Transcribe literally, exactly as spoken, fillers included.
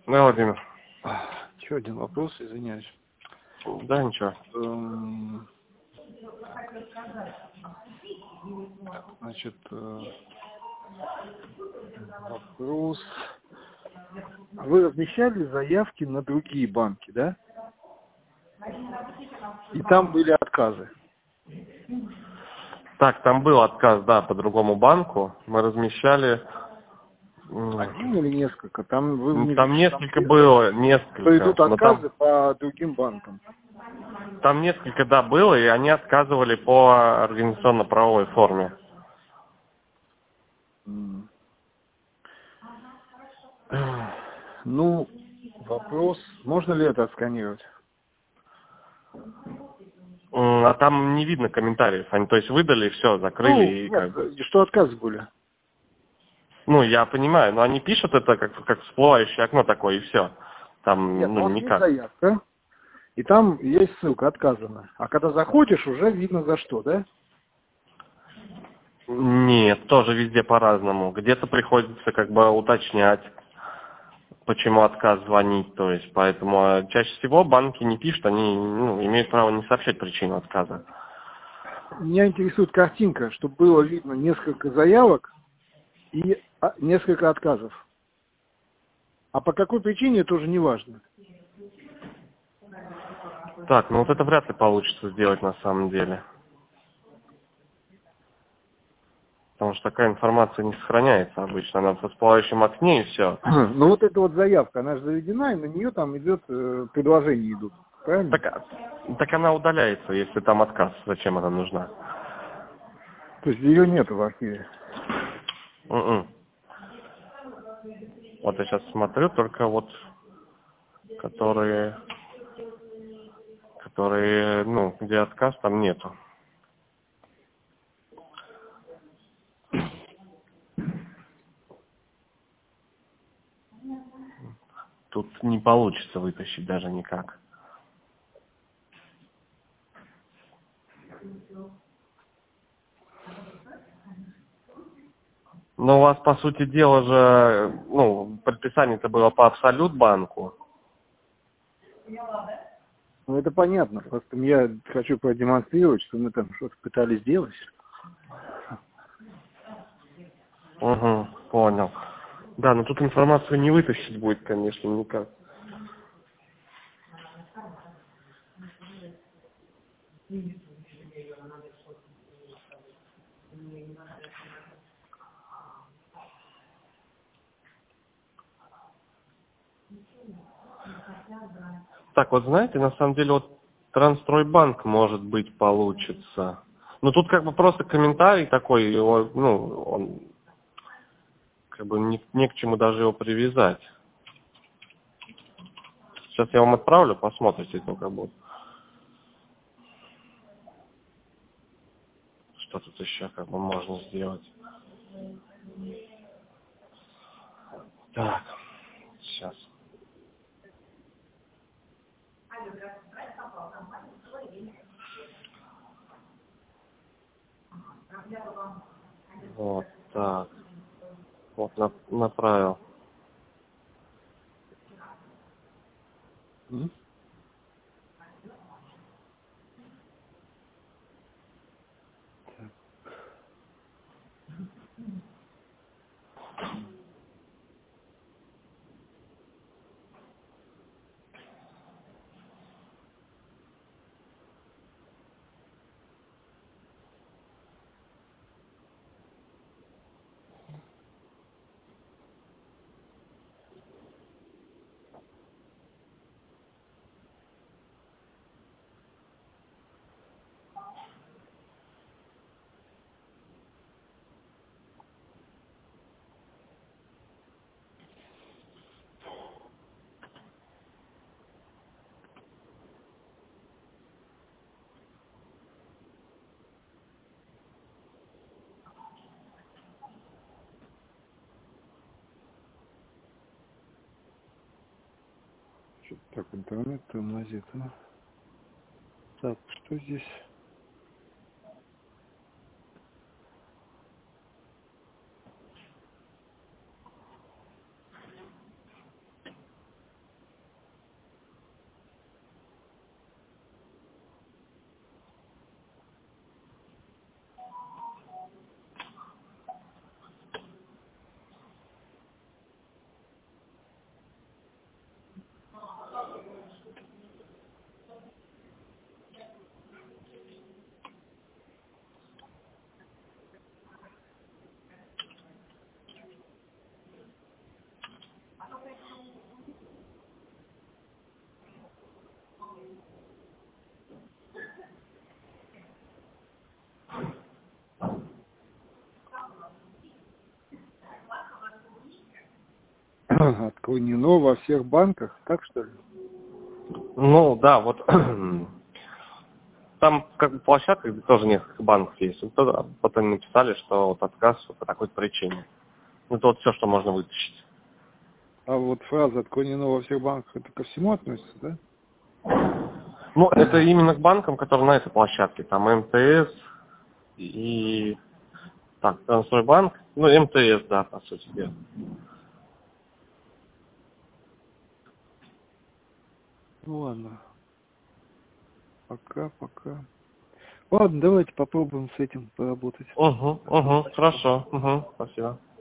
Да, Владимир. Еще один вопрос, извиняюсь. Да, ничего. Эм, Значит, э, вопрос. Вы размещали заявки на другие банки, да? И там были отказы. Так, там был отказ, да, по другому банку. Мы размещали... м, Один или несколько? Там вы ну, внизу Там там несколько пишут, было, что несколько. идут Но там, отказы по другим банкам. там несколько, да, было, и они отказывали по организационно-правовой форме. М. Ну, вопрос, можно ли это отсканировать? М, А там не видно комментариев. Они, то есть, выдали, все, закрыли, Ну, и нет, как бы... что отказы были? Ну, я понимаю, но они пишут это как, как всплывающее окно такое, и все. Там, Нет, ну, ну вот есть никак. заявка, и там есть ссылка, отказано. А когда заходишь, уже видно за что, да? Нет, тоже везде по-разному. Где-то приходится как бы уточнять, почему отказ звонить. То есть, поэтому э, чаще всего банки не пишут, они ну, имеют право не сообщать причину отказа. Меня интересует картинка, чтобы было видно несколько заявок и а, несколько отказов. А по какой причине, это уже не важно. Так, ну вот это вряд ли получится сделать на самом деле. Потому что такая информация не сохраняется обычно. Она в всплывающем окне, и все. Ну вот эта вот заявка, она же заведена, и на нее там идет, э, предложения идут. Правильно? Так, а- так она удаляется, если там отказ. Зачем она нужна? То есть ее нету в архиве. М-м. Вот я сейчас смотрю, только вот которые, которые, ну, где отказ, там нету. Тут не получится вытащить даже никак. Но у вас, по сути дела же, ну, предписание-то было по Абсолют банку. Ну это понятно, просто я хочу продемонстрировать, что мы там что-то пытались сделать. Угу, понял. Да, но тут информацию не вытащить будет, конечно, никак. Так, вот знаете, на самом деле вот Трансстройбанк, может быть, получится. Но тут как бы просто комментарий такой, его, ну, он как бы не, не к чему даже его привязать. Сейчас я вам отправлю, посмотрите только будет. Что тут еще как бы можно сделать. Так, сейчас. Вот так. Вот на- направил. М? Что-то так интернет тормозит, а? Так, что здесь? отклонено во всех банках, так что ли? Ну, да, вот там как бы площадка, где тоже несколько банков есть. Вот потом написали, что вот отказ по такой причине. Это вот все, что можно вытащить. А вот фраза «отклонено во всех банках» это ко всему относится, да? Ну, это именно к банкам, которые на этой площадке. Там эм тэ эс и... Так, Транстройбанк. Ну, эм тэ эс, да, по сути дела. Ну ладно. Пока, пока. Ладно, давайте попробуем с этим поработать. Угу, угу, хорошо. Угу, спасибо.